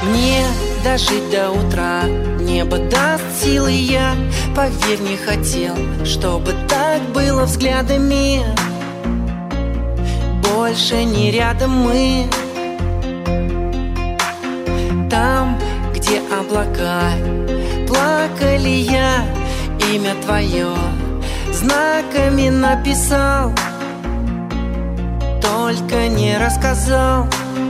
Мне дожить до утра небо даст силы, я, поверь, не хотел, чтобы так было взглядами. Больше не рядом мы. Там, где облака, плакали, я имя твое знаками написал, только не рассказал.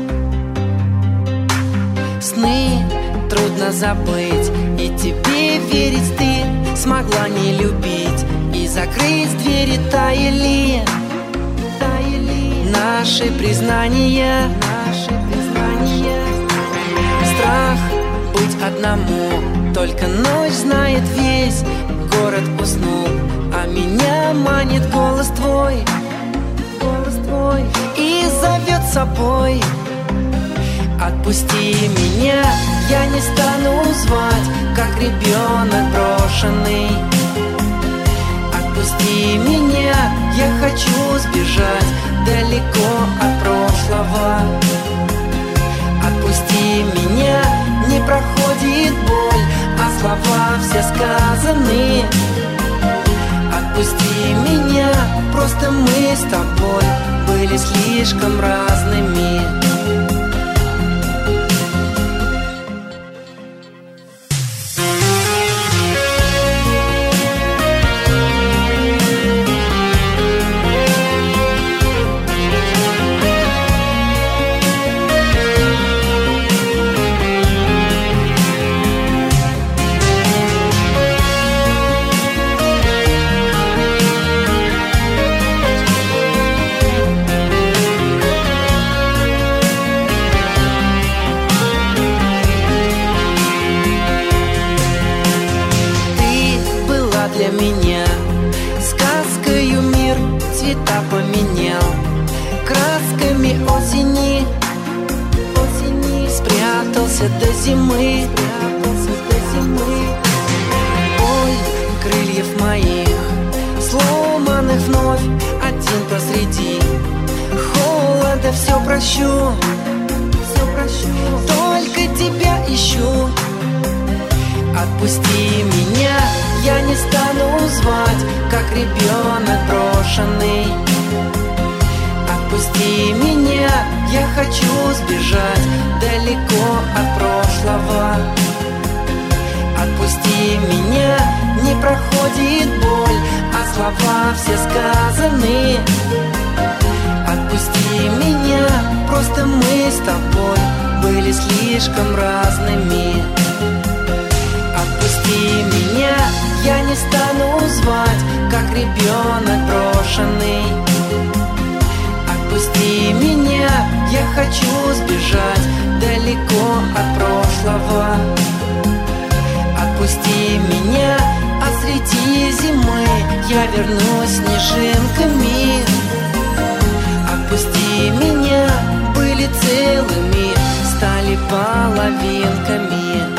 Сны трудно забыть, и тебе верить ты смогла не любить, и закрыть двери таяли наши признания. Страх быть одному, только ночь знает весь город уснул, а меня манит голос твой и зовет с собой. Отпусти меня, я не стану звать, как ребенок брошенный. Отпусти меня, я хочу сбежать далеко от прошлого. Отпусти меня, не проходит боль, а слова все сказаны. Отпусти меня, просто мы с тобой были слишком разными. Для меня сказкою мир цвета поменял, красками осени спрятался до зимы. Ой, крыльев моих сломанных вновь один посреди холода, все прощу, только тебя ищу. Отпусти меня, я не стану звать, как ребенок брошенный. Отпусти меня, я хочу сбежать далеко от прошлого. Отпусти меня, не проходит боль, а слова все сказаны. Отпусти меня, просто мы с тобой были слишком разными. Отпусти меня, я не стану звать, как ребенок брошенный. Отпусти меня, я хочу сбежать далеко от прошлого. Отпусти меня, а среди зимы я вернусь снежинками. Отпусти меня, были целыми, стали половинками.